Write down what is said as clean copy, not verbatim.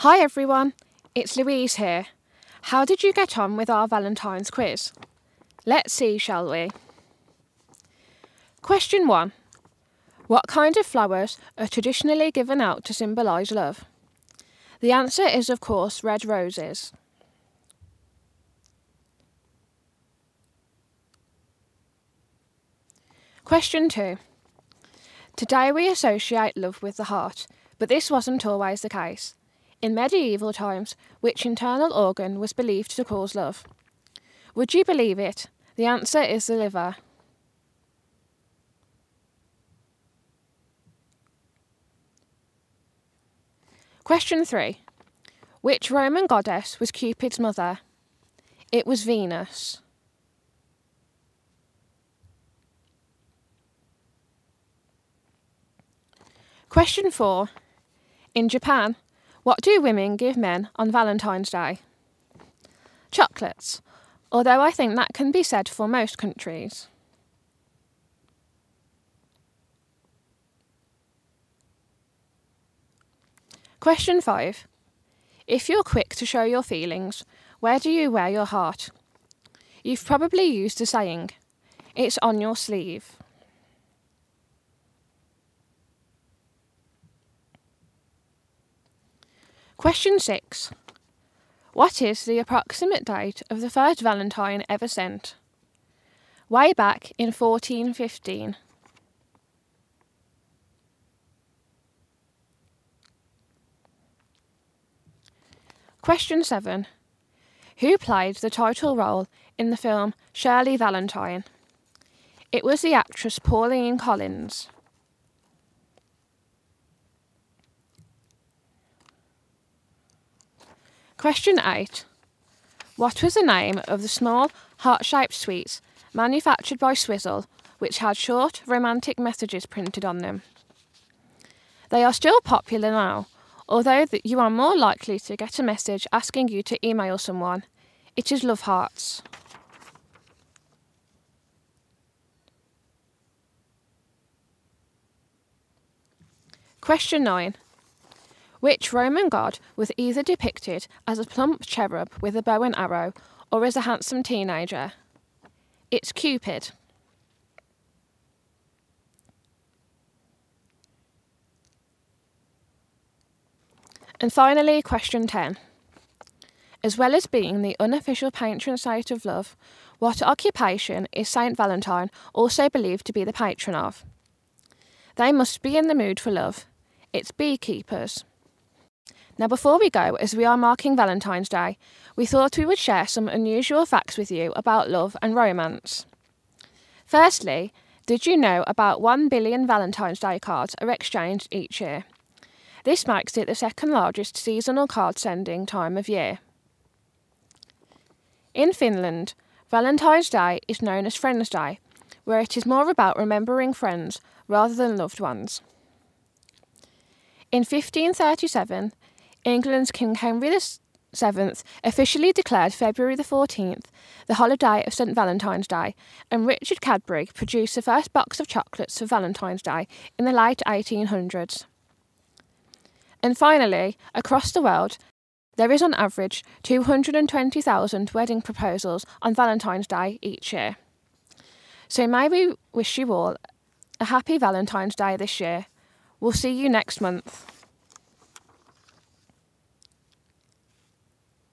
Hi everyone, it's Louise here. How did you get on with our Valentine's quiz? Let's see, shall we? Question 1. What kind of flowers are traditionally given out to symbolise love? The answer is, of course, red roses. Question 2. Today we associate love with the heart, but this wasn't always the case. In medieval times, which internal organ was believed to cause love? Would you believe it? The answer is the liver. Question 3. Which Roman goddess was Cupid's mother? It was Venus. Question 4. In Japan, what do women give men on Valentine's Day? Chocolates, although I think that can be said for most countries. Question 5. If you're quick to show your feelings, where do you wear your heart? You've probably used the saying, it's on your sleeve. Question 6. What is the approximate date of the first Valentine ever sent? Way back in 1415. Question 7. Who played the title role in the film Shirley Valentine? It was the actress Pauline Collins. Question 8. What was the name of the small, heart-shaped sweets manufactured by Swizzle, which had short, romantic messages printed on them? They are still popular now, although you are more likely to get a message asking you to email someone. It is Love Hearts. Question 9. Which Roman god was either depicted as a plump cherub with a bow and arrow or as a handsome teenager? It's Cupid. And finally, question 10. As well as being the unofficial patron saint of love, what occupation is Saint Valentine also believed to be the patron of? They must be in the mood for love. It's beekeepers. Now, before we go, as we are marking Valentine's Day, we thought we would share some unusual facts with you about love and romance. Firstly, did you know about 1 billion Valentine's Day cards are exchanged each year? This makes it the second largest seasonal card sending time of year. In Finland, Valentine's Day is known as Friends' Day, where it is more about remembering friends rather than loved ones. In 1537, England's King Henry VII officially declared February the 14th the holiday of St Valentine's Day, and Richard Cadbury produced the first box of chocolates for Valentine's Day in the late 1800s. And finally, across the world, there is on average 220,000 wedding proposals on Valentine's Day each year. So may we wish you all a happy Valentine's Day this year. We'll see you next month.